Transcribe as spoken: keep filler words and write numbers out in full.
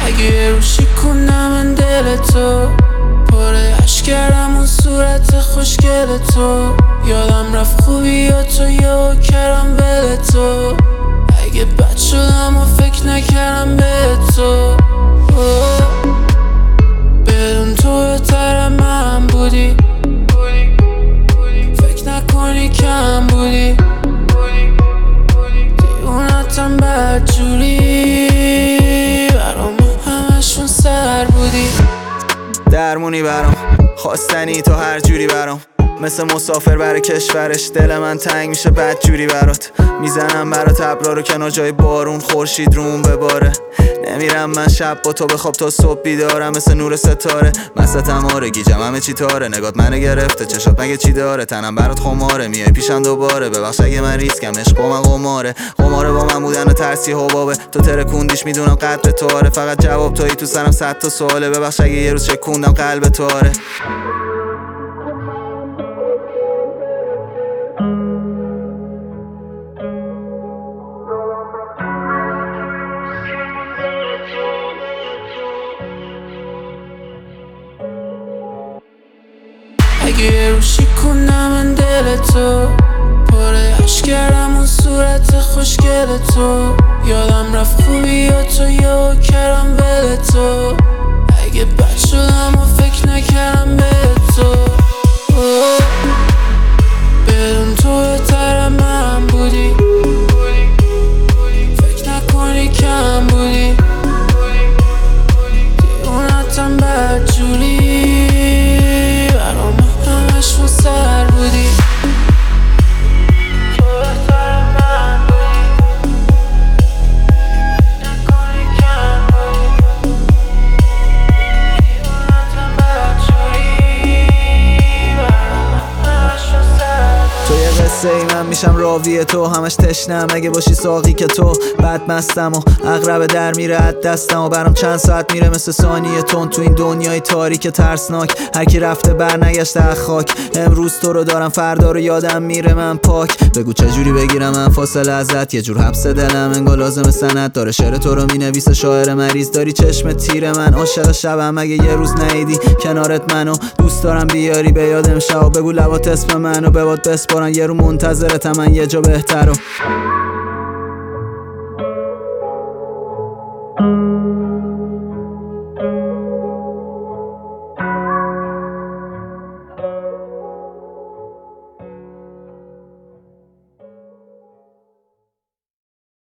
اگه یه روشی کنم من دل تو پاره عشق کردم اون صورت خوشگل تو یادم رفت خوبی یا تو یا کردم ول تو اگه بد شدم و فکر نکردم به تو بدون تو بهتر من بودی فکر نکنی کم بودی دیونتم بدجوری برام همشون سر بودی درمونی برام خواستنی تو هر جوری برام مثل مسافر برای کشورش دل من تنگ میشه بدجوری برات میزنم برات ابرا رو کنار جای بارون خورشید رومون بباره نمیرم من شب با تو بخواب تا صبح بیدارم مثل نور ستاره مستم آره گیجم همه چی تاره نگات منو گرفته چشات مگه چی داره تنم برات خماره میای پیشم دوباره ببخش اگه من ریسکم عشق با من قماره قماره با من بودن و ترسی حبابه تو ترکوندیش میدونم قدر تو آره فقط جواب تویی تو سرم صد تا سواله ببخش اگه یه روز چکوندم قلب تو آره اگه یه روشی کنم من دل تو پاره عشق کردم اون صورت خوشگل تو یادم رفت خوبی یا تو یا کردم ول تو اگه بد شدم و فکر نکردم به تو بدون تو بهتر من بودی فکر نکنی کم بودی دیونتم بدجوری برام همشون سر بودی تو بهتر من بودی نکنی کم بودی دیونتم بدجوری برام همشون سر بودی تو یه قصه ای من میشم راوی تو همش تشنم اگه باشی ساقی که تو بد مستم و اغرب در میره از دستم و برام چند ساعت میره مثل ثانیه تون تو این دنیای تاریک ترسناک هر کی رفته بر نگشته از خاک امروز تو رو دارم فردا رو یادم میره من پاک بگو چجوری بگیرم من فاصله ازت یه جور حبس دلم انگار لازم سند داره شعر تو رو مینویسه شاعر مریض داری چشم تیر من عاشق شبم اگه یه روز نیدی کنارت منو دوست دارم بیاری به یادم شب بگو لبات اسم منو به باد بسپارن یه رو منتظرتم من یه جا بهترو